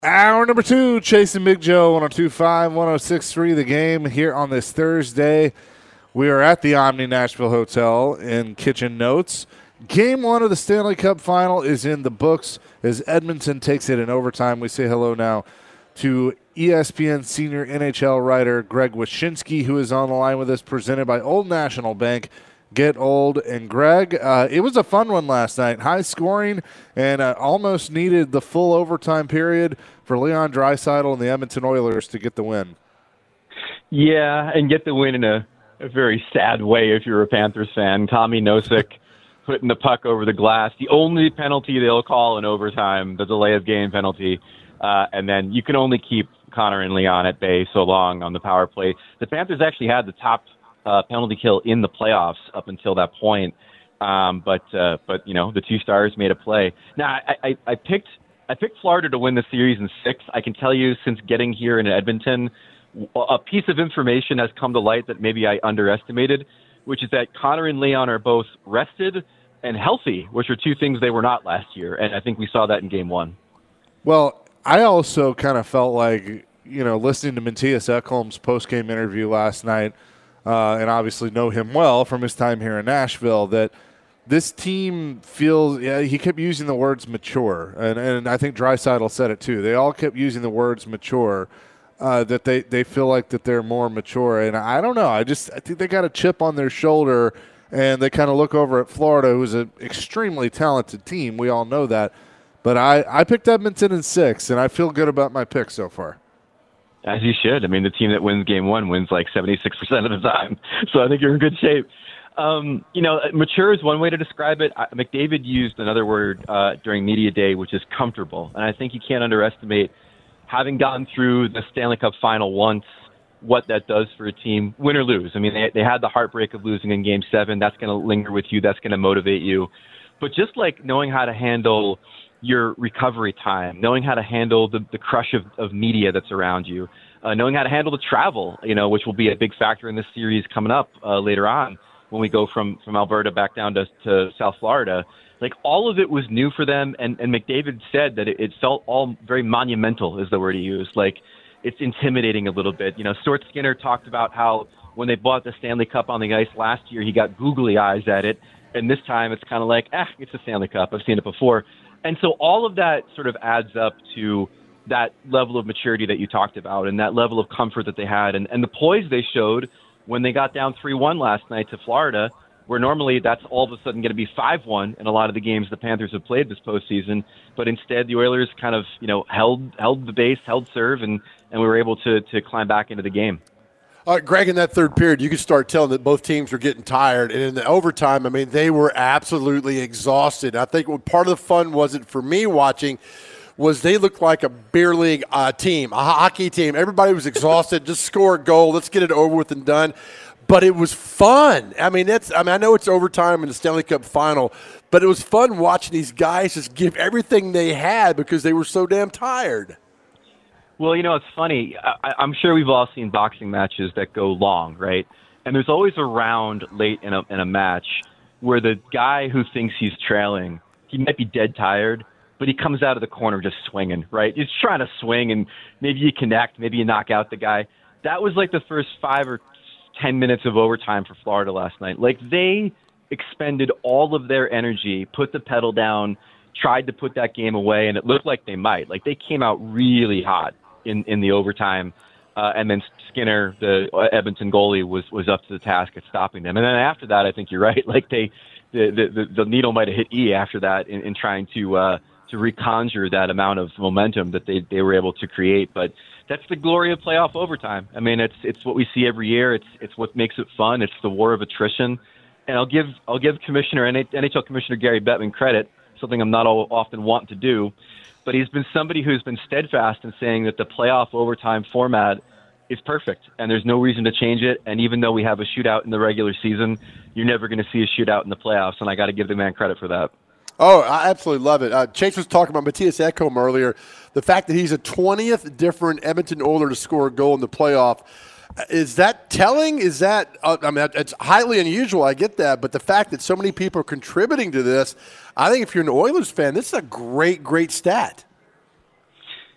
Hour number two, chasing Big Joe, 102.5, 106.3, the game here on this Thursday. We are at the Omni Nashville Hotel in Kitchen Notes. Game one of the Stanley Cup final is in the books as Edmonton takes it in overtime. We say hello now to ESPN senior NHL writer Greg Wyshynski, who is on the line with us, presented by Old National Bank. Get old. And Greg, it was a fun one last night. High scoring and almost needed the full overtime period for Leon Draisaitl and the Edmonton Oilers to get the win. Yeah, and get the win in a very sad way if you're a Panthers fan. Tommy Nosek putting the puck over the glass. The only penalty they'll call in overtime, the delay of game penalty. And then you can only keep Connor and Leon at bay so long on the power play. The Panthers actually had the top penalty kill in the playoffs up until that point. But you know, the two stars made a play. Now, I picked Florida to win the series in 6. I can tell you, since getting here in Edmonton, a piece of information has come to light that maybe I underestimated, which is that Connor and Leon are both rested and healthy, which are two things they were not last year. And I think we saw that in game 1. Well, I also kind of felt like, you know, listening to Matthias Ekholm's post-game interview last night, and obviously know him well from his time here in Nashville, that this team feels, he kept using the words mature, and I think Draisaitl said it too. They all kept using the words mature, that they feel like that they're more mature. And I don't know. I think they got a chip on their shoulder, and they kind of look over at Florida, who's an extremely talented team. We all know that. But I picked Edmonton in 6, and I feel good about my pick so far. As you should. I mean, the team that wins game 1 wins like 76% of the time. So I think you're in good shape. You know, mature is one way to describe it. McDavid used another word during media day, which is comfortable. And I think you can't underestimate, having gotten through the Stanley Cup final once, what that does for a team, win or lose. I mean, they had the heartbreak of losing in game 7. That's going to linger with you. That's going to motivate you. But just like knowing how to handle your recovery time, knowing how to handle the crush of media that's around you, knowing how to handle the travel, you know, which will be a big factor in this series coming up later on when we go from Alberta back down to South Florida. Like, all of it was new for them, and McDavid said that it felt all very monumental, is the word he used. Like, it's intimidating a little bit. You know, Stuart Skinner talked about how when they bought the Stanley Cup on the ice last year, he got googly eyes at it, and this time it's kind of like, it's a Stanley Cup. I've seen it before. And so all of that sort of adds up to that level of maturity that you talked about and that level of comfort that they had and the poise they showed when they got down 3-1 last night to Florida, where normally that's all of a sudden going to be 5-1 in a lot of the games the Panthers have played this postseason. But instead, the Oilers kind of, you know, held the base, held serve, and we were able to climb back into the game. Greg, in that third period, you could start telling that both teams were getting tired. And in the overtime, I mean, they were absolutely exhausted. I think what part of the fun wasn't for me watching was they looked like a beer league team, a hockey team. Everybody was exhausted. Just score a goal. Let's get it over with and done. But it was fun. I mean, I know it's overtime in the Stanley Cup final, but it was fun watching these guys just give everything they had because they were so damn tired. Well, you know, it's funny. I'm sure we've all seen boxing matches that go long, right? And there's always a round late in a match where the guy who thinks he's trailing, he might be dead tired, but he comes out of the corner just swinging, right? He's trying to swing, and maybe you connect, maybe you knock out the guy. That was like the first 5 or 10 minutes of overtime for Florida last night. Like, they expended all of their energy, put the pedal down, tried to put that game away, and it looked like they might. Like, they came out really hot in the overtime, and then Skinner, the Edmonton goalie, was up to the task at stopping them. And then after that, I think you're right. Like, the needle might have hit E after that in trying to reconjure that amount of momentum that they were able to create. But that's the glory of playoff overtime. I mean, it's what we see every year. It's what makes it fun. It's the war of attrition. And I'll give NHL Commissioner Gary Bettman credit, something I'm not often want to do. But he's been somebody who's been steadfast in saying that the playoff overtime format is perfect, and there's no reason to change it. And even though we have a shootout in the regular season, you're never going to see a shootout in the playoffs, and I got to give the man credit for that. Oh, I absolutely love it. Chase was talking about Matthias Ekholm earlier, the fact that he's a 20th different Edmonton Oiler to score a goal in the playoff. Is that telling? Is that I mean, it's highly unusual. I get that, but the fact that so many people are contributing to this, I think if you're an Oilers fan, this is a great, great stat.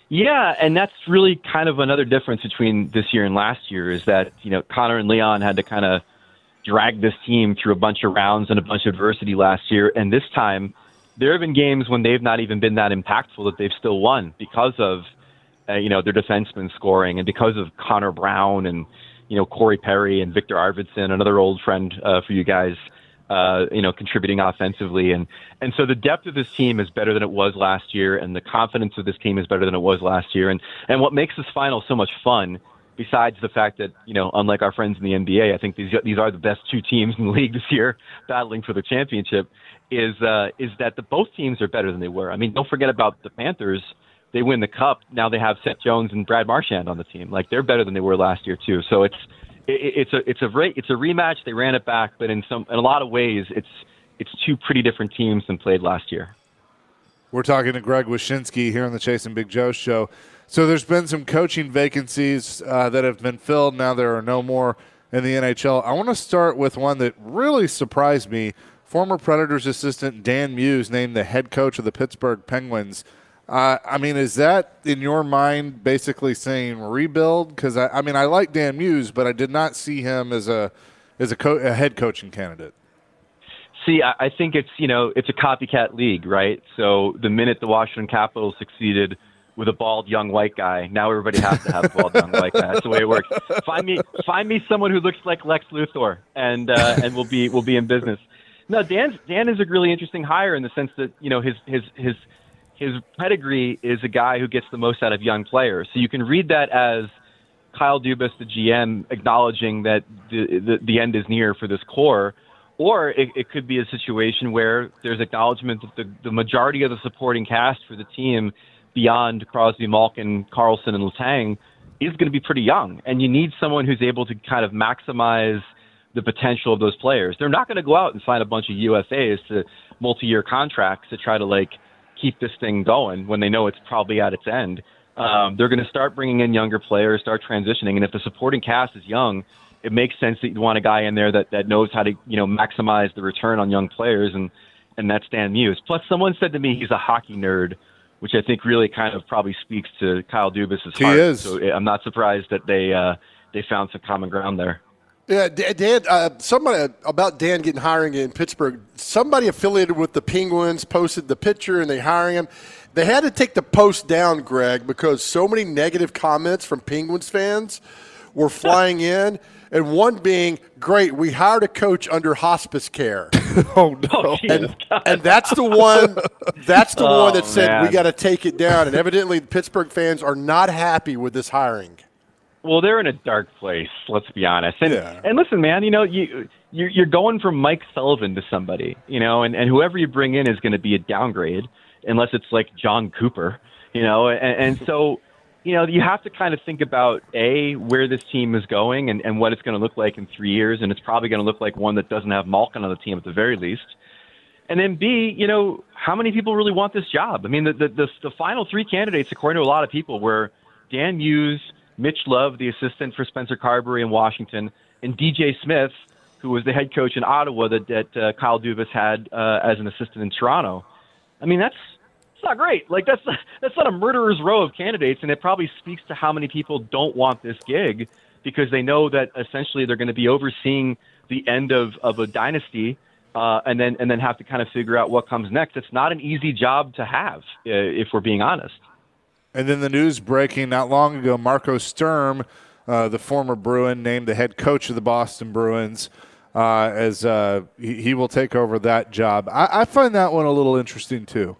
Yeah, and that's really kind of another difference between this year and last year is that, Connor and Leon had to kind of drag this team through a bunch of rounds and a bunch of adversity last year. And this time, there have been games when they've not even been that impactful that they've still won because of, their defensemen scoring and because of Connor Brown and, Corey Perry and Victor Arvidsson, another old friend for you guys, contributing offensively. And so the depth of this team is better than it was last year, and the confidence of this team is better than it was last year. And what makes this final so much fun, besides the fact that, unlike our friends in the NBA, I think these are the best two teams in the league this year battling for the championship, is that both teams are better than they were. I mean, don't forget about the Panthers. They win the cup. Now they have Seth Jones and Brad Marchand on the team. Like, they're better than they were last year too. So it's a rematch. They ran it back, but in a lot of ways, it's two pretty different teams than played last year. We're talking to Greg Wyshynski here on the Chase and Big Joe show. So there's been some coaching vacancies that have been filled. Now there are no more in the NHL. I want to start with one that really surprised me. Former Predators assistant Dan Muse named the head coach of the Pittsburgh Penguins. Is that in your mind basically saying rebuild? Because I like Dan Muse, but I did not see him as a head coaching candidate. See, I think it's a copycat league, right? So the minute the Washington Capitals succeeded with a bald young white guy, now everybody has to have a bald young white guy. That's the way it works. Find me someone who looks like Lex Luthor, and we'll be in business. No, Dan is a really interesting hire in the sense that his pedigree is a guy who gets the most out of young players. So you can read that as Kyle Dubas, the GM, acknowledging that the end is near for this core, or it could be a situation where there's acknowledgement that the majority of the supporting cast for the team beyond Crosby, Malkin, Carlson, and Letang is going to be pretty young, and you need someone who's able to kind of maximize the potential of those players. They're not going to go out and sign a bunch of UFAs to multi-year contracts to try to keep this thing going when they know it's probably at its end. They're going to start bringing in younger players, start transitioning, and if the supporting cast is young, it makes sense that you'd want a guy in there that knows how to maximize the return on young players, and that's Dan Muse. Plus, someone said to me he's a hockey nerd, which I think really kind of probably speaks to Kyle Dubas' heart. He is. So I'm not surprised that they found some common ground there. Yeah, Dan. Somebody about Dan getting hiring in Pittsburgh. Somebody affiliated with the Penguins posted the picture, and they hiring him. They had to take the post down, Greg, because so many negative comments from Penguins fans were flying in, and one being, "Great, we hired a coach under hospice care." Oh no! And that's the one. That's the one that said we got to take it down. And evidently, Pittsburgh fans are not happy with this hiring. Well, they're in a dark place. Let's be honest. And listen, man, you're going from Mike Sullivan to somebody, and whoever you bring in is going to be a downgrade, unless it's like John Cooper, and so. You have to kind of think about, A, where this team is going and what it's going to look like in 3 years, and it's probably going to look like one that doesn't have Malkin on the team at the very least. And then, B, how many people really want this job? I mean, the final three candidates, according to a lot of people, were Dan Muse, Mitch Love, the assistant for Spencer Carberry in Washington, and DJ Smith, who was the head coach in Ottawa that Kyle Dubas had as an assistant in Toronto. I mean, that's not great. That's not a murderer's row of candidates, and it probably speaks to how many people don't want this gig because they know that essentially they're going to be overseeing the end of a dynasty, and then have to kind of figure out what comes next. It's not an easy job to have, if we're being honest. And then the news breaking not long ago: Marco Sturm, the former Bruin, named the head coach of the Boston Bruins, as he will take over that job. I find that one a little interesting too.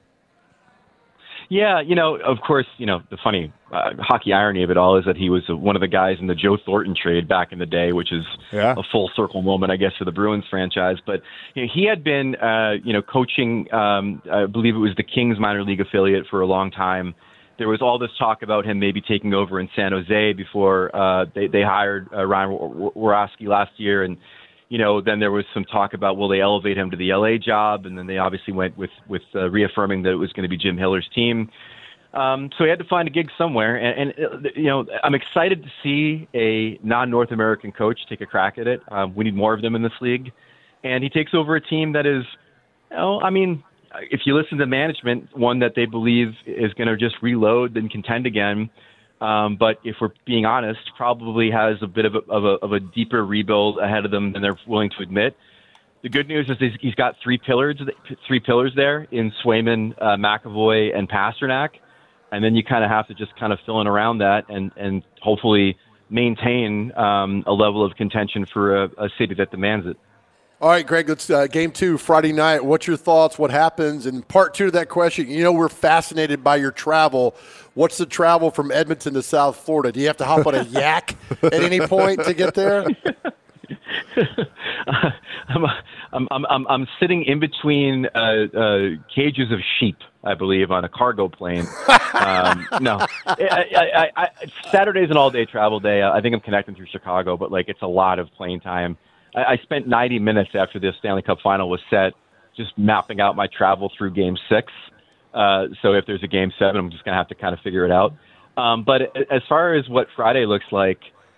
Yeah, of course, the funny hockey irony of it all is that he was one of the guys in the Joe Thornton trade back in the day, which is a full circle moment, I guess, for the Bruins franchise. But he had been, coaching, I believe it was the Kings minor league affiliate for a long time. There was all this talk about him maybe taking over in San Jose before they hired Ryan Worowski last year. And, then there was some talk about, will they elevate him to the LA job? And then they obviously went with reaffirming that it was going to be Jim Hiller's team. So he had to find a gig somewhere. And I'm excited to see a non-North American coach take a crack at it. We need more of them in this league. And he takes over a team that is, if you listen to management, one that they believe is going to just reload and contend again. But if we're being honest, probably has a bit of a deeper rebuild ahead of them than they're willing to admit. The good news is he's got three pillars there in Swayman, McAvoy, and Pasternak. And then you kind of have to just kind of fill in around that and hopefully maintain a level of contention for a city that demands it. All right, Greg, let's game 2, Friday night. What's your thoughts? What happens? And part 2 of that question, we're fascinated by your travel. What's the travel from Edmonton to South Florida? Do you have to hop on a yak at any point to get there? I'm sitting in between cages of sheep, I believe, on a cargo plane. No, Saturday's an all-day travel day. I think I'm connecting through Chicago, but it's a lot of plane time. I spent 90 minutes after the Stanley Cup final was set just mapping out my travel through Game 6. So if there's a Game 7, I'm just going to have to kind of figure it out. But as far as what Friday looks like,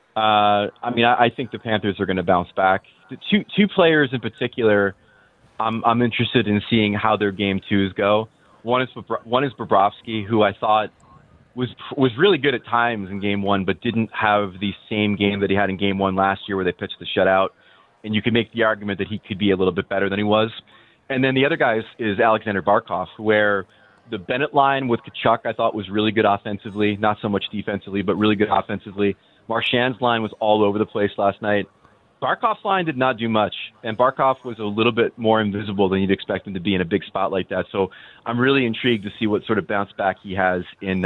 I think the Panthers are going to bounce back. The two players in particular, I'm interested in seeing how their Game 2s go. One is Bobrovsky, who I thought was really good at times in Game 1, but didn't have the same game that he had in Game 1 last year where they pitched the shutout. And you could make the argument that he could be a little bit better than he was. And then the other guy is Alexander Barkov, where the Bennett line with Tkachuk I thought was really good offensively, not so much defensively, but really good offensively. Marchand's line was all over the place last night. Barkov's line did not do much, and Barkov was a little bit more invisible than you'd expect him to be in a big spot like that. So I'm really intrigued to see what sort of bounce back he has in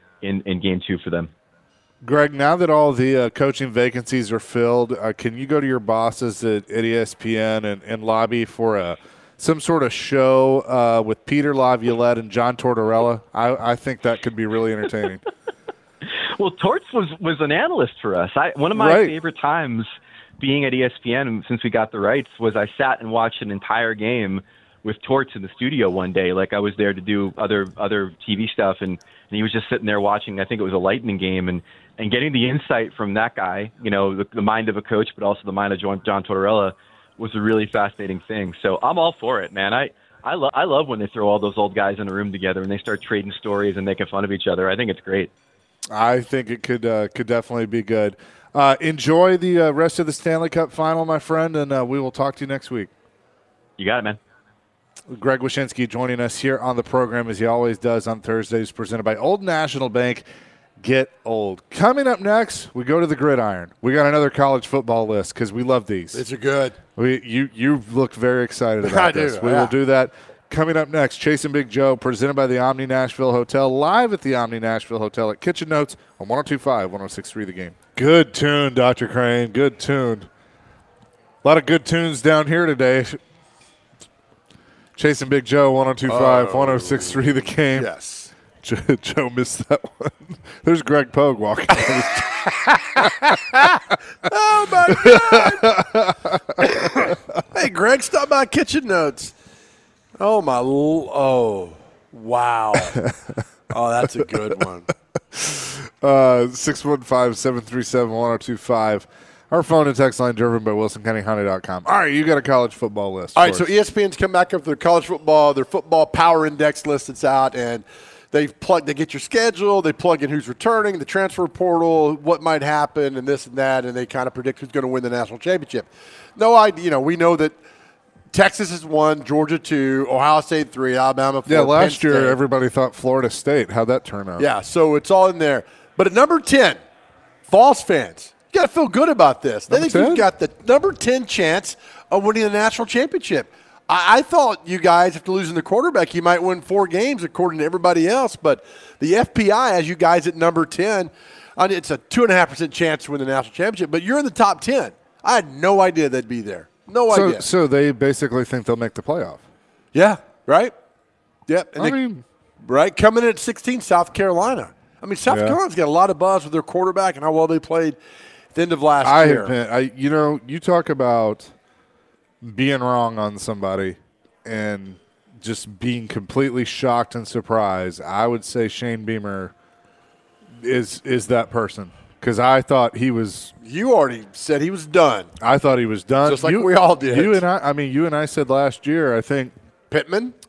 Game 2 for them. Greg, now that all the coaching vacancies are filled, can you go to your bosses at ESPN and lobby for some sort of show with Peter Laviolette and John Tortorella? I think that could be really entertaining. Well, Torts was an analyst for us. One of my favorite times being at ESPN since we got the rights was I sat and watched an entire game with Torts in the studio one day. I was there to do other TV stuff, and he was just sitting there watching. I think it was a Lightning game, and getting the insight from that guy, the mind of a coach, but also the mind of John Tortorella, was a really fascinating thing. So I'm all for it, man. I love when they throw all those old guys in a room together and they start trading stories and making fun of each other. I think it's great. I think it could definitely be good. Enjoy the rest of the Stanley Cup final, my friend, and we will talk to you next week. You got it, man. Greg Wyshynski joining us here on the program, as he always does on Thursdays, presented by Old National Bank. Get old. Coming up next, we go to the gridiron. We got another college football list because we love these. These are good. You look very excited about this. We will do that. Coming up next, Chase and Big Joe, presented by the Omni Nashville Hotel, live at the Omni Nashville Hotel at Kitchen Notes on 102.5, 106.3 The Game. Good tune, Dr. Crane. Good tune. A lot of good tunes down here today. Chase and Big Joe, 102.5, 106.3 The Game. Yes. Joe missed that one. There's Greg Pogue walking. Oh, my God. Hey, Greg, stop by Kitchen Notes. Oh, wow. Oh, that's a good one. 615-737-1025. Our phone and text line driven by WilsonCountyHonda.com. All right, you got a college football list. All right, so ESPN's come back up with their college football, their football power index list that's out, and they get your schedule, they plug in who's returning, the transfer portal, what might happen, and this and that, and they kind of predict who's going to win the national championship. No idea, we know that Texas is 1, Georgia 2, Ohio State 3, Alabama 4. Yeah, last year everybody thought Florida State. How'd that turn out? Yeah, so it's all in there. But at number 10, Vols fans, you got to feel good about this. They think you've got the number 10 chance of winning the national championship. I thought you guys, after losing the quarterback, you might win 4 games according to everybody else. But the FPI has you guys at number 10. It's a 2.5% chance to win the national championship. But you're in the top 10. I had no idea they'd be there. No idea. So they basically think they'll make the playoff. Yeah, right? Yep. And right? Coming in at 16, South Carolina. South Carolina's got a lot of buzz with their quarterback and how well they played at the end of last year. You talk about being wrong on somebody and just being completely shocked and surprised. I would say Shane Beamer is that person. Because I thought he was. You already said he was done. I thought he was done. Just like we all did. You and I said last year, I think. Pittman?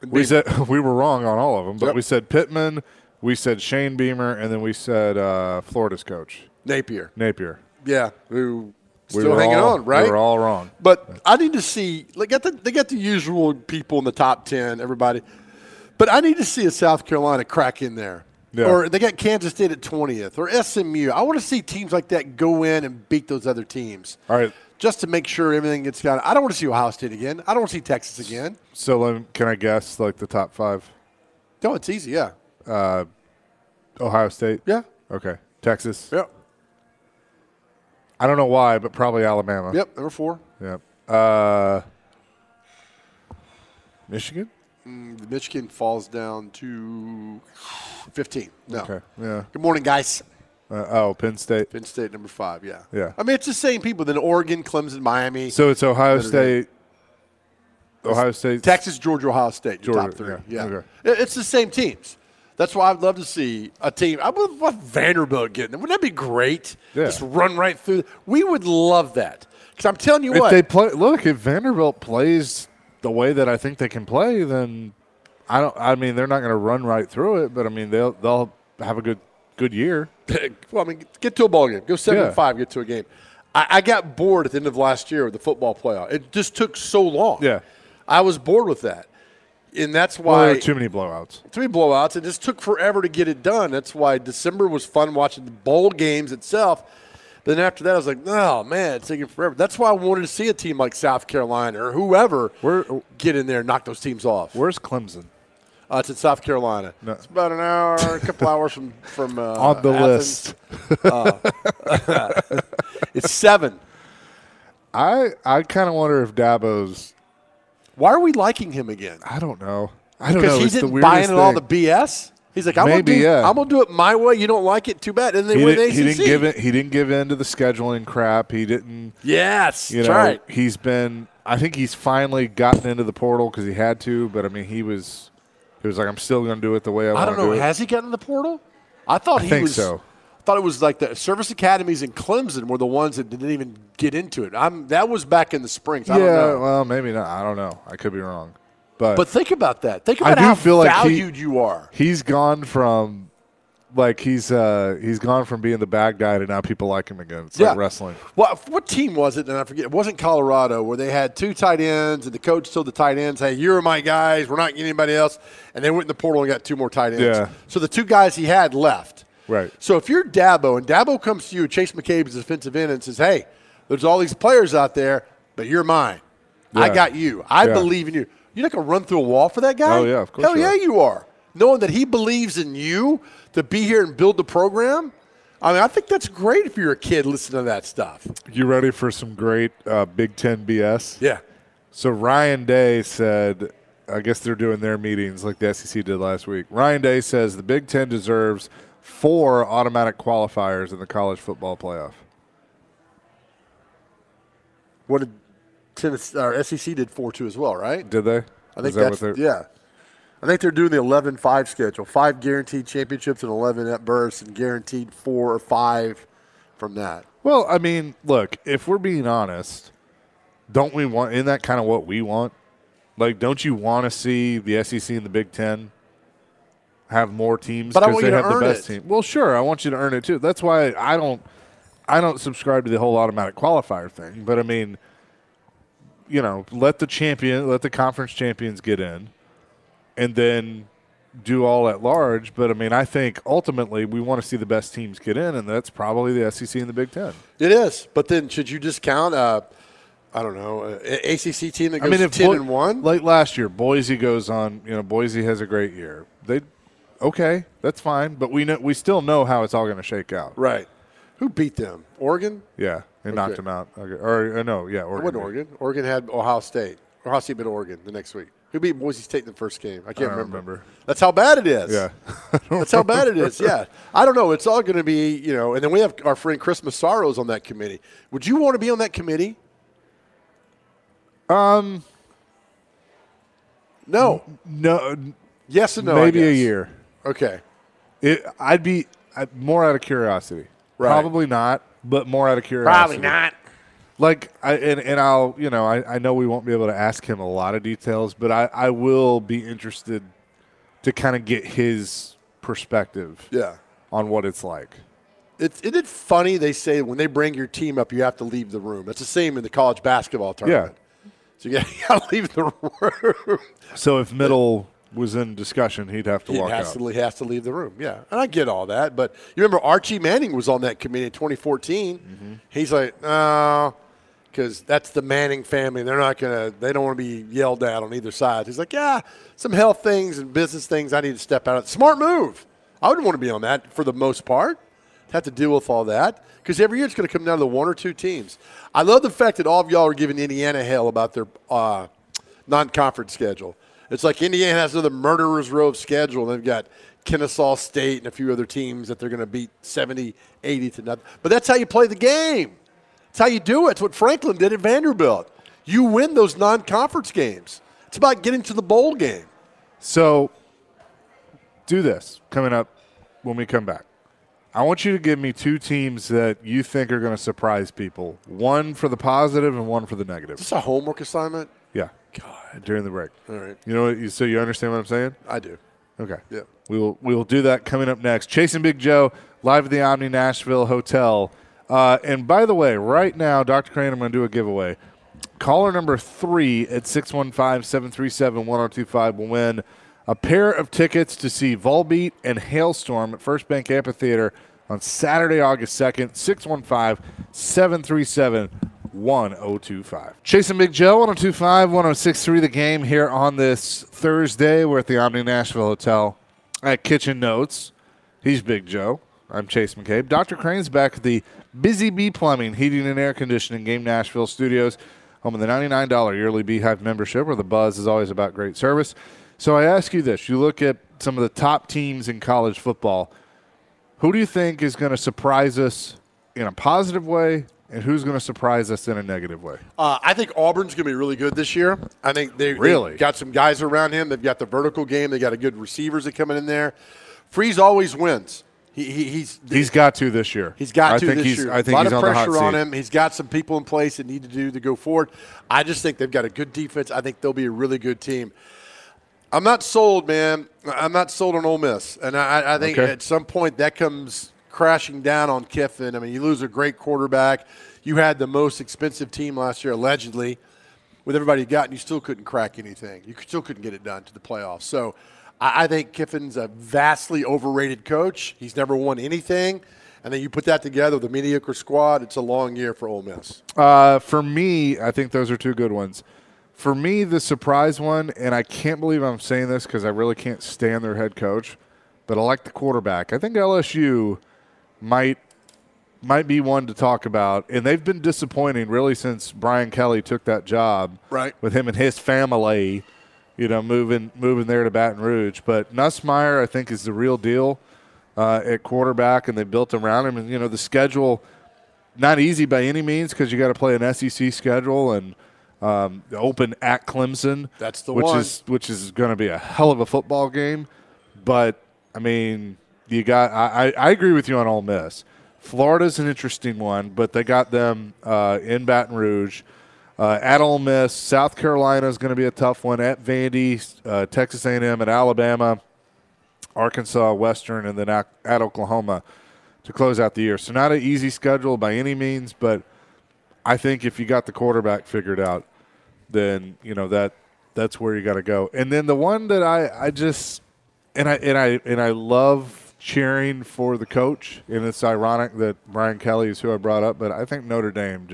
We said we were wrong on all of them, but Yep. we said Pittman, we said Shane Beamer, and then we said Florida's coach Napier. Yeah, Who we still were hanging all, on, right? We were all wrong. But I need to see. They got the usual people in the top 10, everybody. But I need to see a South Carolina crack in there. Yeah. Or they got Kansas State at 20th, or SMU. I want to see teams like that go in and beat those other teams. All right. Just to make sure everything gets got. I don't want to see Ohio State again. I don't want to see Texas again. So can I guess like the top 5? No, it's easy. Yeah. Ohio State. Yeah. Okay. Texas. Yep. I don't know why, but probably Alabama. Yep. Number 4. Yep. Michigan. Michigan falls down to 15. No. Okay. Yeah. Good morning, guys. Penn State. Penn State, number 5. Yeah. Yeah. I mean, it's the same people. Then Oregon, Clemson, Miami. So it's Ohio State. Ohio State. Texas, Georgia, Ohio State, your Georgia, top 3. yeah. Yeah. Okay. It's the same teams. That's why I'd love to see a team. I would love Vanderbilt getting it. Wouldn't that be great? Yeah. Just run right through. We would love that. Because I'm telling you If what. they play, look, if Vanderbilt plays the way that I think they can play, then I mean, they're not going to run right through it, but I mean, they'll have a good year. Well, I mean, get to a ball game. Go 7-5, get to a game. I got bored at the end of last year with the football playoff. It just took so long. Yeah. I was bored with that. And that's Well, why there were too many blowouts. three blowouts. It just took forever to get it done. That's why December was fun watching the bowl games itself. Then after that, I was like, oh, man, it's taking forever. That's why I wanted to see a team like South Carolina or whoever get in there and knock those teams off. Where's Clemson? It's in South Carolina. No. It's about an hour, a couple hours from On the Athens. list. It's 7. I kind of wonder if Dabo's. Why are we liking him again? I don't know. I don't Because know. he It's the didn't weirdest buy into thing. all the BS. He's like, I'm Maybe, going to do it my way. You don't like it, too bad. And then He win the didn't, he ACC. didn't give it. He didn't give in to the scheduling crap. He didn't. Yes, You that's know, right. he's been. I think he's finally gotten into the portal because he had to. But I mean, he was like, I'm still going to do it the way I want I to don't know. do it. Has he gotten in the portal? I thought I he think was. so. I thought it was like the service academies in Clemson were the ones that didn't even get into it. That was back in the spring. So I don't Yeah, know. well, maybe not. I don't know. I could be wrong. But But think about that. Think I about do how feel like valued you are. he's gone from he's gone from being the bad guy to now people like him again. It's like wrestling. Well, what team was it? And I forget. It wasn't Colorado where they had 2 tight ends, and the coach told the tight ends, "Hey, you're my guys. We're not getting anybody else." And they went in the portal and got 2 more tight ends. Yeah. So the 2 guys he had left. Right. So if you're Dabo and Dabo comes to you, Chase McCabe's defensive end, and says, "Hey, there's all these players out there, but you're mine. I Yeah. got you. I Yeah. believe in you." You're not going to run through a wall for that guy? Oh, yeah, of course Hell you yeah, are. you are. Knowing that he believes in you to be here and build the program. I mean, I think that's great if you're a kid listening to that stuff. You ready for some great Big Ten BS? Yeah. So Ryan Day said, I guess they're doing their meetings like the SEC did last week. Ryan Day says the Big Ten deserves 4 automatic qualifiers in the college football playoff. What did Tennessee or SEC did 4-2 as well, right? Did they? I think Is that that's what they're- yeah. I think they're doing the 11-5 schedule. 5 guaranteed championships and 11 at bursts, and guaranteed 4 or 5 from that. Well, I mean, look, if we're being honest, don't we want, isn't that kind of what we want? Like, don't you want to see the SEC and the Big Ten have more teams But I because want they you to have the earn best it. team? Well, sure, I want you to earn it too. That's why I don't subscribe to the whole automatic qualifier thing. But I mean, you know, let the conference champions get in, and then do all at large. But I mean, I think ultimately we want to see the best teams get in, and that's probably the SEC and the Big Ten. It is. But then should you discount, I don't know, an ACC team that goes if 10-1? like last year, Boise goes on. You know, Boise has a great year. Okay, that's fine, but we still know how it's all going to shake out. Right. Who beat them? Oregon? Yeah, and knocked them out. Okay. Or no, yeah, It Oregon. wasn't Oregon. Oregon had Ohio State. Ohio State beat Oregon the next week. Who beat Boise State in the first game? I can't don't remember. remember. That's how bad it is. Yeah, That's how bad it is. Yeah. I don't know. It's all going to be, you know, and then we have our friend Chris Massaro's on that committee. Would you want to be on that committee? No. no, Yes and no. maybe I a guess. year. Okay. I'd more out of curiosity. Right. Probably not, but more out of curiosity. Like, I'll, I know we won't be able to ask him a lot of details, but I will be interested to kind of get his perspective on what it's like. Isn't it funny they say when they bring your team up, you have to leave the room? It's the same in the college basketball tournament. Yeah. So you got to leave the room. So if Middle was in discussion, he'd have to walk out. He has to leave the room, yeah. And I get all that. But you remember Archie Manning was on that committee in 2014. Mm-hmm. He's like, no, because that's the Manning family. They don't want to be yelled at on either side. He's like, yeah, some health things and business things I need to step out of. Smart move. I wouldn't want to be on that for the most part. Have to deal with all that because every year it's going to come down to the one or two teams. I love the fact that all of y'all are giving Indiana hell about their non-conference schedule. It's like Indiana has another murderer's row of schedule. They've got Kennesaw State and a few other teams that they're going to beat 70, 80 to nothing. But that's how you play the game. That's how you do it. It's what Franklin did at Vanderbilt. You win those non-conference games. It's about getting to the bowl game. So do this coming up when we come back. I want you to give me two teams that you think are going to surprise people. One for the positive and one for the negative. Is this a homework assignment? Yeah. God. During the break. All right. You know what? So you understand what I'm saying? I do. Okay. Yeah. We will do that coming up next. Chasing Big Joe live at the Omni Nashville Hotel. And by the way, right now, Dr. Crane, I'm going to do a giveaway. Caller number 3 at 615-737-1025 will win a pair of tickets to see Volbeat and Hailstorm at First Bank Amphitheater on Saturday, August 2nd, 615-737-1025. Chasing Big Joe, 1025, 1063 The Game here on this Thursday. We're at the Omni Nashville Hotel at Kitchen Notes. He's Big Joe. I'm Chase McCabe. Dr. Crane's back at the Busy Bee Plumbing, Heating, and Air Conditioning Game Nashville Studios, home of the $99 yearly Beehive membership, where the buzz is always about great service. So I ask you this. You look at some of the top teams in college football. Who do you think is going to surprise us in a positive way, and who's going to surprise us in a negative way? I think Auburn's going to be really good this year. I think they've got some guys around him. They've got the vertical game. They got a good receivers that coming in there. Freeze always wins. He's got to this year. He's got to this year. I think a lot he's of on the hot pressure on seat. him. He's got some people in place that need to go forward. I just think they've got a good defense. I think they'll be a really good team. I'm not sold, man. I'm not sold on Ole Miss. And I think at some point that comes crashing down on Kiffin. I mean, you lose a great quarterback. You had the most expensive team last year, allegedly, with everybody you got, and you still couldn't crack anything. You still couldn't get it done to the playoffs. So I think Kiffin's a vastly overrated coach. He's never won anything. And then you put that together with a mediocre squad, it's a long year for Ole Miss. For me, I think those are two good ones. For me, the surprise one, and I can't believe I'm saying this because I really can't stand their head coach, but I like the quarterback. I think LSU might be one to talk about, and they've been disappointing really since Brian Kelly took that job. Right. With him and his family, moving there to Baton Rouge. But Nussmeier, I think, is the real deal at quarterback, and they built around him. And the schedule not easy by any means because you got to play an SEC schedule and open at Clemson. That's the which one. Which is going to be a hell of a football game. But I mean, I agree with you on Ole Miss. Florida's an interesting one, but they got them in Baton Rouge. At Ole Miss, South Carolina is going to be a tough one. At Vandy, Texas A&M, at Alabama, Arkansas, Western, and then at Oklahoma to close out the year. So not an easy schedule by any means, but I think if you got the quarterback figured out, then that's where you got to go. And then the one that I love cheering for the coach, and it's ironic that Brian Kelly is who I brought up, but I think Notre Dame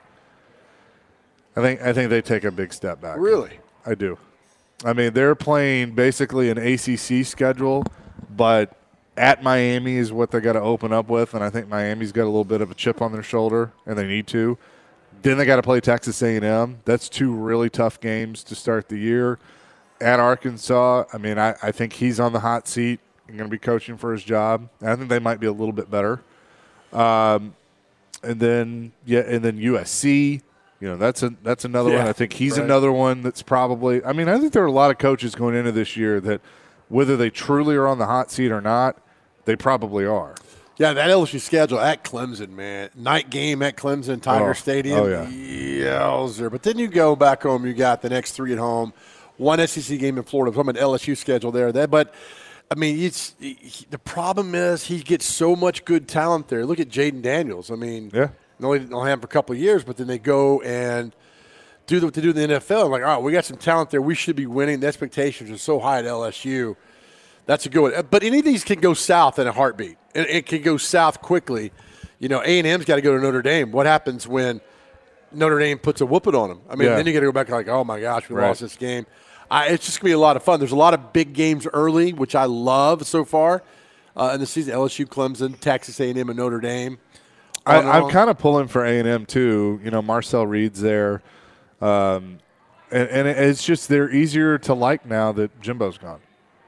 I think they take a big step back. Really? I do. I mean, they're playing basically an ACC schedule, but at Miami is what they got to open up with, and I think Miami's got a little bit of a chip on their shoulder, and they need to. Then they got to play Texas A&M. That's two really tough games to start the year. At Arkansas, I mean, I think he's on the hot seat and going to be coaching for his job. I think they might be a little bit better. And then USC. That's another one. I think he's another one that's probably – I mean, I think there are a lot of coaches going into this year that whether they truly are on the hot seat or not, they probably are. Yeah, that LSU schedule at Clemson, man. Night game at Clemson, Tiger Stadium. Oh, yeah. Yowzer. But then you go back home, you got the next 3 at home, 1 SEC game in Florida. I'm an LSU schedule there. But, I mean, the problem is he gets so much good talent there. Look at Jaden Daniels. I mean, only have him for a couple of years, but then they go and do what they do in the NFL. I'm like, all right, we got some talent there. We should be winning. The expectations are so high at LSU. That's a good one. But any of these can go south in a heartbeat. It can go south quickly. You know, A&M's got to go to Notre Dame. What happens when Notre Dame puts a whooping on them? I mean, then you got to go back and like, oh, my gosh, we lost this game. It's just going to be a lot of fun. There's a lot of big games early, which I love so far in the season. LSU, Clemson, Texas A&M, and Notre Dame. I'm kind of pulling for A&M too. You know, Marcel Reed's there. And it's just they're easier to like now that Jimbo's gone.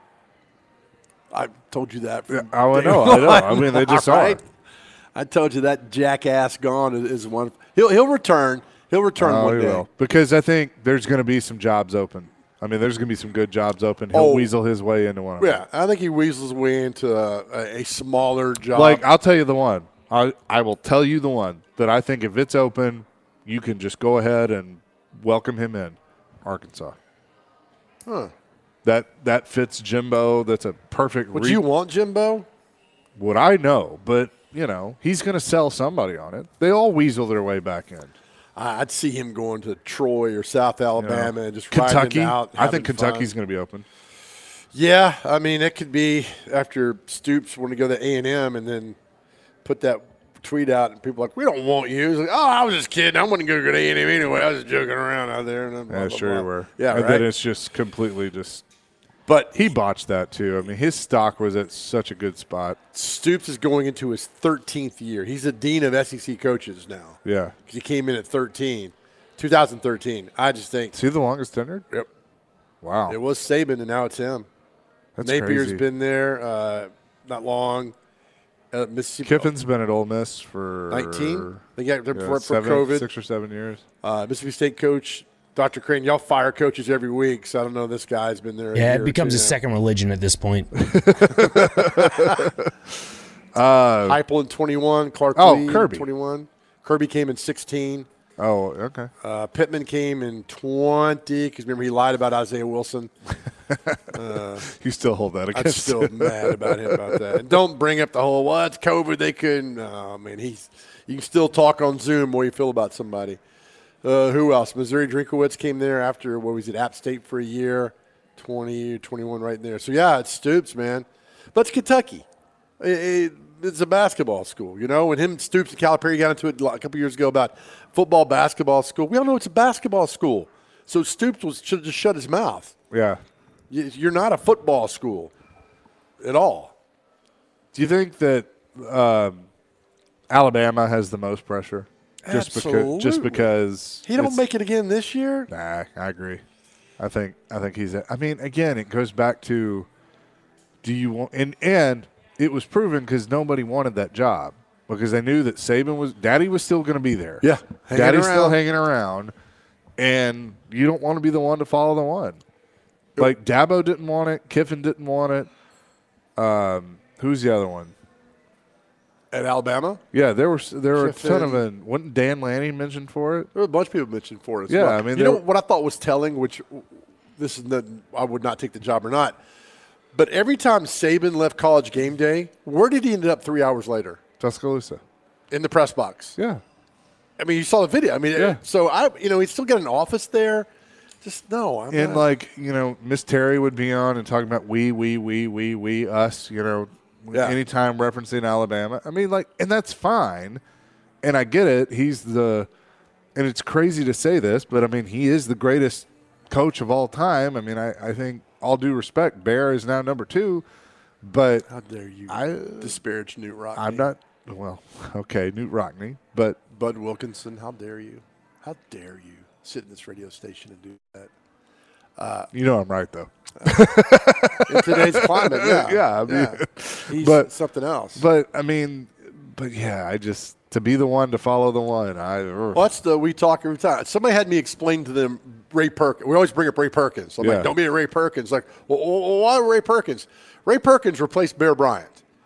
I told you that. I know. I mean, they just are. I told you that jackass gone is one. He'll return. He'll return one day. Will. Because I think there's going to be some jobs open. I mean, there's going to be some good jobs open. He'll weasel his way into one of them. Yeah, I think he weasels his way into a smaller job. Like, I'll tell you the one. I will tell you the one that I think if it's open, you can just go ahead and welcome him in. Arkansas. Huh. That fits Jimbo. That's a perfect. Would you want Jimbo? Would I know? But you know, he's going to sell somebody on it. They all weasel their way back in. I'd see him going to Troy or South Alabama and just Kentucky. riding out. I think Kentucky's going to be open. Yeah, I mean it could be after Stoops wanted to go to A&M and then put that tweet out and people are like, we don't want you. He's like, oh, I was just kidding. I wasn't going to go to A&M anyway. I was just joking around out there. And blah, yeah, blah, sure blah. you were. Yeah, and right? then it's just completely just. But he botched that too. I mean, his stock was at such a good spot. Stoops is going into his 13th year. He's the dean of SEC coaches now. Yeah. Because he came in at 2013. I just think. Is he the longest tenured? Yep. Wow. It was Saban, and now it's him. That's Napier's crazy. been there not long. Mississippi. Kiffin's been at Ole Miss for 19. They got there before 6 COVID. or 7 years. Mississippi State coach Dr. Crane. Y'all fire coaches every week, so I don't know. This guy's been there. Yeah, it becomes a second religion at this point. Heupel in 21. Clark Lee Kirby. in 21. Kirby came in 16. Oh, okay. Pittman came in 20 because remember he lied about Isaiah Wilson. You still hold that I'm against still mad about him about that. And don't bring up the whole, well, it's COVID. They couldn't. Oh, man, you can still talk on Zoom what you feel about somebody. Who else? Missouri Drinkowitz came there after, what was it, App State for a year. 20, 21 right there. So, yeah, it's Stoops, man. But it's Kentucky. It's a basketball school, you know. When him, Stoops, and Calipari got into it a couple years ago about football, basketball school. We all know it's a basketball school. So Stoops should have just shut his mouth. Yeah. You're not a football school at all. Do you think that Alabama has the most pressure? Absolutely. Just because He don't make it again this year? Nah, I agree. I think he's. I mean, again, it goes back to, do you want? And it was proven because nobody wanted that job because they knew that Daddy was still going to be there. Yeah, Daddy's still hanging around, and you don't want to be the one to follow the one. Like Dabo didn't want it, Kiffin didn't want it. Who's the other one? At Alabama? Yeah, there were a ton of Kiffin. Wasn't Dan Lanning mentioned for it? There were a bunch of people mentioned for it as Yeah, well. I mean, you know what I thought was telling, which this is I would not take the job or not, but every time Saban left College game day, where did he end up 3 hours later? Tuscaloosa. In the press box. Yeah. I mean, you saw the video. I mean, Yeah. so he's still got an office there. Just no. And like, Miss Terry would be on and talking about we, us, anytime referencing Alabama. I mean, like, and that's fine. And I get it. And it's crazy to say this, but I mean, he is the greatest coach of all time. I mean, I think, all due respect, Bear is now number 2, but how dare you disparage Newt Rockne? I'm not, okay, Newt Rockne, but Bud Wilkinson, how dare you? How dare you sit in this radio station and do that? I'm right, though. In today's climate, yeah. Yeah, I mean, he's something else. But yeah, to be the one to follow the one. We talk every time. Somebody had me explain to them Ray Perkins. We always bring up Ray Perkins. I'm like, don't be a Ray Perkins. Like, well, why Ray Perkins? Ray Perkins replaced Bear Bryant.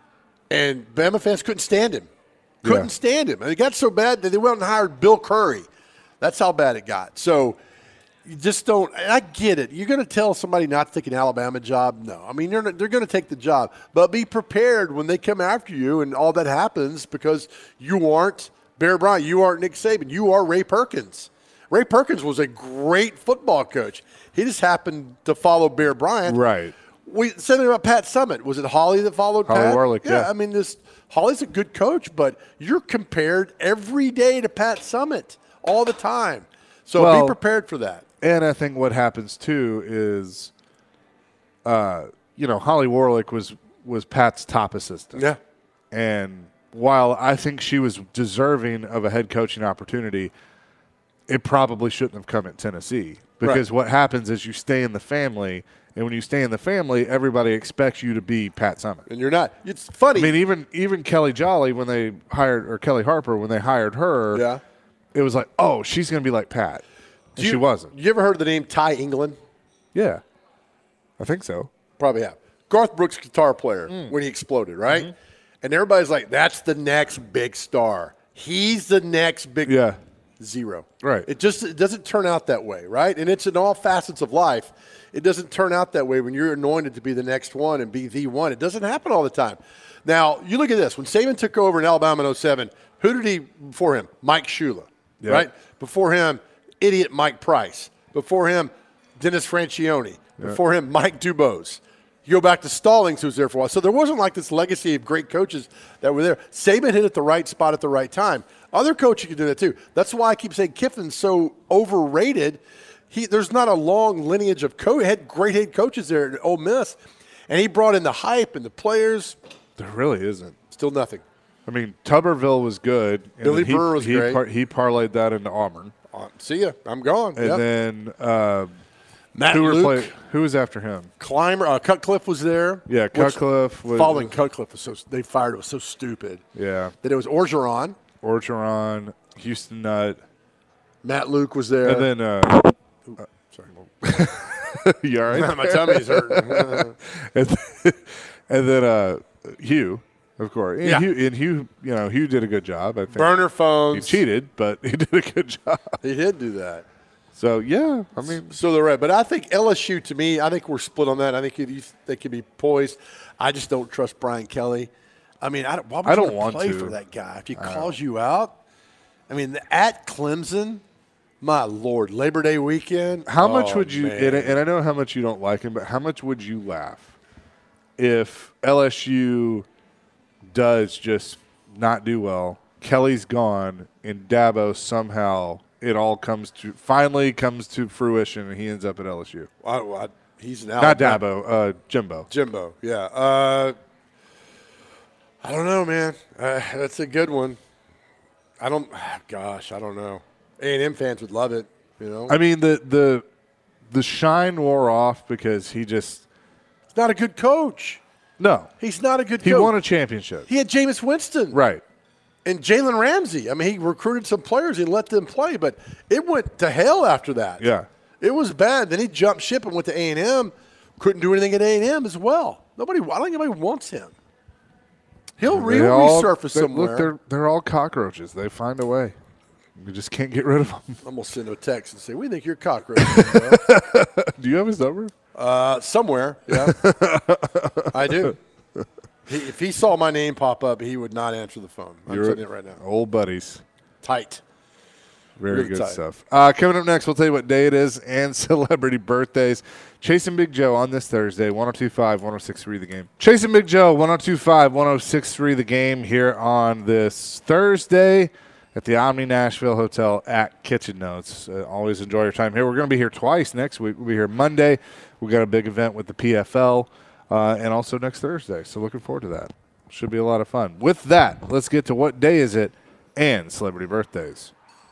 And Bama fans couldn't stand him. Couldn't stand him. And it got so bad that they went and hired Bill Curry. That's how bad it got. So you just don't – and I get it. You're going to tell somebody not to take an Alabama job? No. I mean, they're going to take the job. But be prepared when they come after you and all that happens because you aren't Bear Bryant. You aren't Nick Saban. You are Ray Perkins. Ray Perkins was a great football coach. He just happened to follow Bear Bryant. Right. We said something about Pat Summitt. Was it Holly that followed Pat? Holly Warlick, yeah. I mean, Holly's a good coach, but you're compared every day to Pat Summitt all the time. So be prepared for that. And I think what happens, too, is, Holly Warlick was Pat's top assistant. Yeah. And while I think she was deserving of a head coaching opportunity, it probably shouldn't have come at Tennessee. Because what happens is you stay in the family, and when you stay in the family, everybody expects you to be Pat Summitt. And you're not. It's funny. I mean, even Kelly Jolly, when they hired – or Kelly Harper, when they hired her, it was like, oh, she's going to be like Pat. And she wasn't. You ever heard of the name Ty England? Yeah. I think so. Probably have. Garth Brooks' guitar player when he exploded, right? Mm-hmm. And everybody's like, that's the next big star. He's the next big zero. Right. It doesn't turn out that way, right? And it's in all facets of life. It doesn't turn out that way when you're anointed to be the next one and be the one. It doesn't happen all the time. Now, you look at this. When Saban took over in Alabama in 2007, who did he before him? Mike Shula, right? Before him, idiot Mike Price. Before him, Dennis Francione. Before him, Mike Dubose. You go back to Stallings, who was there for a while. So there wasn't like this legacy of great coaches that were there. Saban hit at the right spot at the right time. Other coaches can do that too. That's why I keep saying Kiffin's so overrated. There's not a long lineage of great head coaches there at Ole Miss. And he brought in the hype and the players. There really isn't. Still nothing. I mean, Tuberville was good. And Billy Brewer was great. He parlayed that into Auburn. See ya. I'm gone. And then Matt Luke. Who was after him? Clymer. Cutcliffe was there. Yeah, Cutcliffe. Following Cutcliffe they fired. It was so stupid. Yeah. That it was Orgeron. Houston Nutt. Matt Luke was there. And then sorry. You all right? My tummy's hurting. and then Hugh, of course. And Yeah. Hugh, Hugh did a good job. I think. Burner phones. He cheated, but he did a good job. He did do that. So, yeah, I mean. So they're right. But I think LSU, to me, I think we're split on that. I think they could be poised. I just don't trust Brian Kelly. I mean, why would you want to play for that guy? If he calls you out, I mean, at Clemson, my Lord, Labor Day weekend. How much would you, and I know how much you don't like him, but how much would you laugh if LSU does just not do well, Kelly's gone, and Dabo somehow it all finally comes to fruition, and he ends up at LSU? He's an not Dabo, Jimbo. Jimbo, yeah. I don't know, man. That's a good one. I don't know. A&M fans would love it, I mean, the shine wore off because he's not a good coach. No. He's not a good coach. He won a championship. He had Jameis Winston. Right. And Jalen Ramsey. I mean, he recruited some players and let them play, but it went to hell after that. Yeah. It was bad. Then he jumped ship and went to A&M. Couldn't do anything at A&M as well. I don't think anybody wants him. He'll resurface somewhere. Look, they're all cockroaches. They find a way. You just can't get rid of them. I'm going to send him a text and say, we think you're a cockroach. Do you have his number? Somewhere, yeah. I do. If he saw my name pop up, he would not answer the phone. I'm saying it right now. Old buddies. Tight. Very really good tight stuff. Coming up next, we'll tell you what day it is and celebrity birthdays. Chasing Big Joe on this Thursday, 102.5, 106.3 The Game. Chasing Big Joe, 102.5, 106.3 The Game here on this Thursday at the Omni Nashville Hotel at Kitchen Notes. Always enjoy your time here. We're going to be here twice next week. We'll be here Monday. We've got a big event with the PFL and also next Thursday. So looking forward to that. Should be a lot of fun. With that, let's get to what day is it and celebrity birthdays.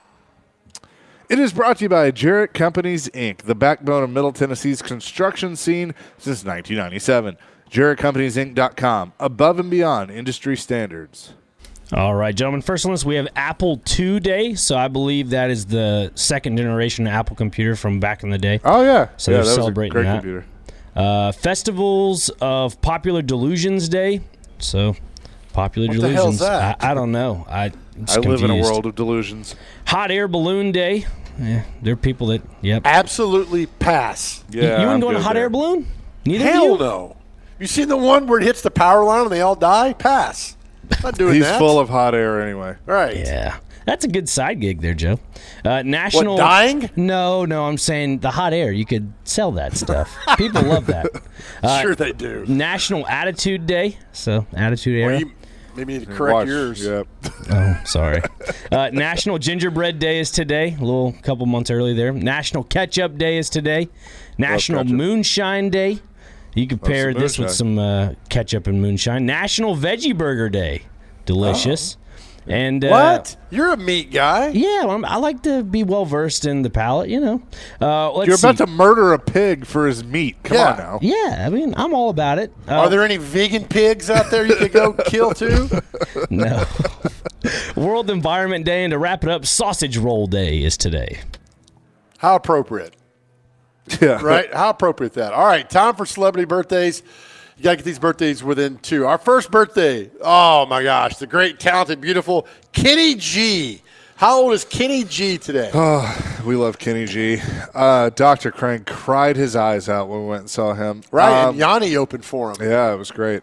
It is brought to you by Jarrett Companies, Inc., the backbone of Middle Tennessee's construction scene since 1997. JarrettCompaniesInc.com, above and beyond industry standards. All right, gentlemen. First on this, we have Apple II Day. So I believe that is the second generation Apple computer from back in the day. Oh, yeah. So they're that celebrating was a great that. Computer. Festivals of Popular Delusions Day. So Popular What the delusions. hell's that? I don't know. I live in a world of delusions. Hot air balloon day. Yeah, there are people that. Yep. Absolutely pass. Yeah, you I'm wouldn't go on a good hot there. air balloon? Neither of Hell you? no. You seen the one where it hits the power line and they all die? Pass. Not doing He's that. full of hot air anyway. Right. Yeah. That's a good side gig there, Joe. National. What, dying? No, I'm saying the hot air. You could sell that stuff. People love that. Sure they do. National Attitude Day. So, Attitude Era. Well, you maybe need to correct Watch. yours. Yep. Oh, sorry. National Gingerbread Day is today. A little couple months early there. National Ketchup Day is today. National ketchup. Moonshine Day. You can pair some this with some ketchup and moonshine. National Veggie Burger Day. Delicious. And What? You're a meat guy. Yeah, I like to be well versed in the palate. Let's You're see. about to murder a pig for his meat. Come Yeah. on now. Yeah, I mean, I'm all about it. Are there any vegan pigs out there you could go kill too? No. World Environment Day, and to wrap it up, Sausage Roll Day is today. How appropriate. Yeah. Right? How appropriate that. All right, time for celebrity birthdays. You got to get these birthdays within 2. Our first birthday, oh my gosh, the great, talented, beautiful Kenny G. How old is Kenny G today? We love Kenny G. Dr. Crank cried his eyes out when we went and saw him. Right, and Yanni opened for him. Yeah, it was great.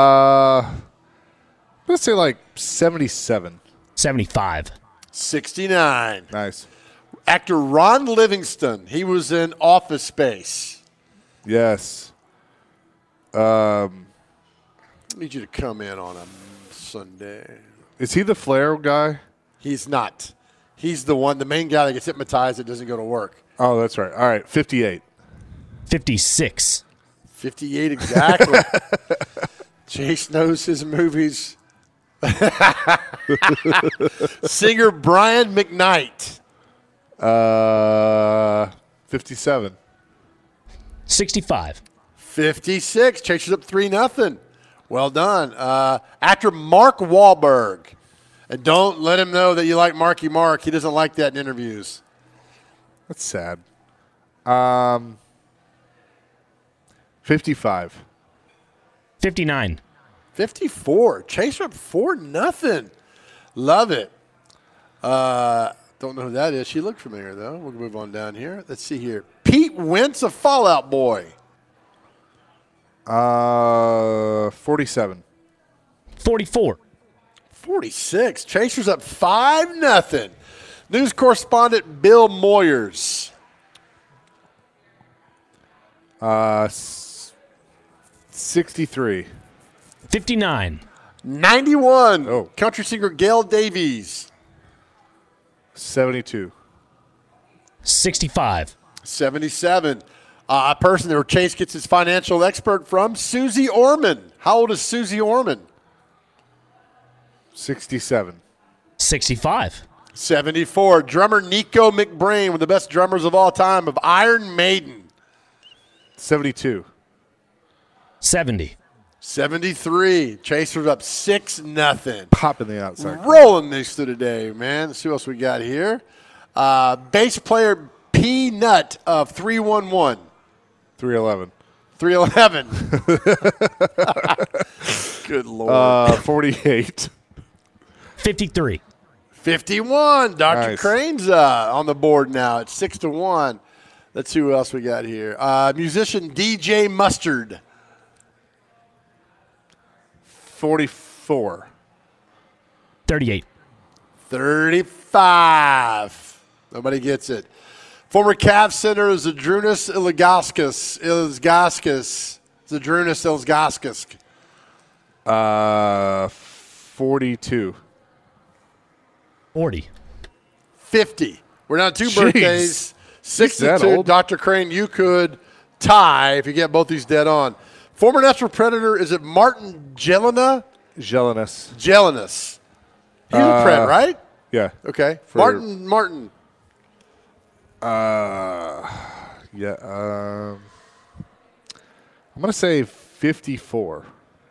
Let's say like 77. 75. 69. Nice. Actor Ron Livingston, he was in Office Space. Yes. I need you to come in on a Sunday. Is he the Flair guy? He's not. He's the main guy that gets hypnotized that doesn't go to work. Oh, that's right. All right, 58. 56. 58 exactly. Chase knows his movies. Singer Brian McKnight. 57. 65. 56. Chase is up 3-0. Well done. Actor Mark Wahlberg. And don't let him know that you like Marky Mark. He doesn't like that in interviews. That's sad. 55. 59. 54. Chase up 4-0. Love it. Don't know who that is. She looked familiar, though. We'll move on down here. Let's see here. Pete Wentz of Fall Out Boy. 47. 44. 46. Chasers up 5-0. News correspondent Bill Moyers. 63. 59. 91. Oh. Country singer Gail Davies. 72. 65. 77. A person that Chase gets his financial expert from, Susie Orman. How old is Susie Orman? 67. 65. 74. Drummer Nico McBrain, one of the best drummers of all time of Iron Maiden. 72. 70. 73. Chasers up 6-0. Popping the outside. Rolling these through today, man. Let's see what else we got here. Bass player P-Nut of 311. 311. 311. Good Lord. 48. 53. 51. Dr. Nice. Crane's on the board now. It's 6-1. Let's see who else we got here. Musician DJ Mustard. 44. 38. 35. Nobody gets it. Former Cavs center Zadrunas Ilgauskas. Zadrunas Ilgauskas. 42. 40. 50. We're down 2 Jeez. birthdays. He's that 62. old. Dr. Crane, you could tie if you get both these dead on. Former Natural Predator, is it Martin Jelena? Jealous. Jelinus. He's a Pred, right? Yeah. Okay. For- Martin. Yeah. I'm going to say 54.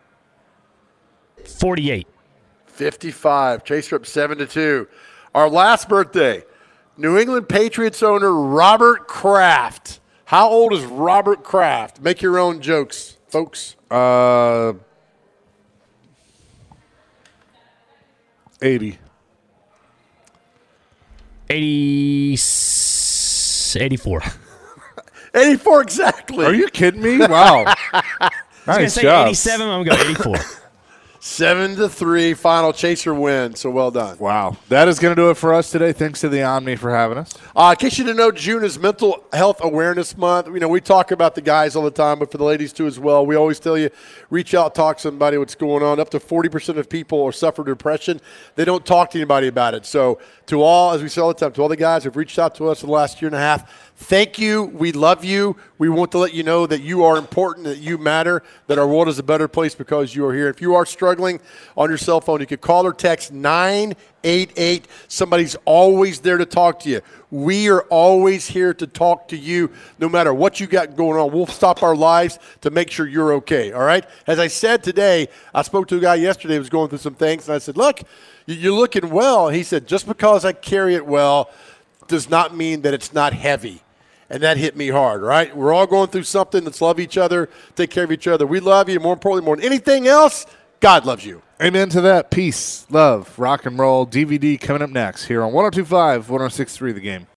48. 55. Chaser up 7-2. Our last birthday, New England Patriots owner Robert Kraft. How old is Robert Kraft? Make your own jokes, folks. 80. 84. 84 exactly. Are you kidding me? Wow. I was Nice say job. 87. I'm going to go 84. 7-3 final. Chaser win. So well done. Wow. That is going to do it for us today. Thanks to the Omni for having us. In case you didn't know, June is Mental Health Awareness Month. You know, we talk about the guys all the time, but for the ladies too as well. We always tell you, reach out, talk to somebody what's going on. Up to 40% of people are suffering depression. They don't talk to anybody about it. So to all, as we say all the time, to all the guys who have reached out to us in the last year and a half, thank you. We love you. We want to let you know that you are important, that you matter, that our world is a better place because you are here. If you are struggling on your cell phone, you can call or text 988. Somebody's always there to talk to you. We are always here to talk to you no matter what you got going on. We'll stop our lives to make sure you're okay, all right? As I said today, I spoke to a guy yesterday who was going through some things, and I said, look, you're looking well. And he said, just because I carry it well does not mean that it's not heavy. And that hit me hard, right? We're all going through something. Let's love each other, take care of each other. We love you. More importantly, more than anything else, God loves you. Amen to that. Peace, love, rock and roll. DVD coming up next here on 102.5, 106.3 The Game.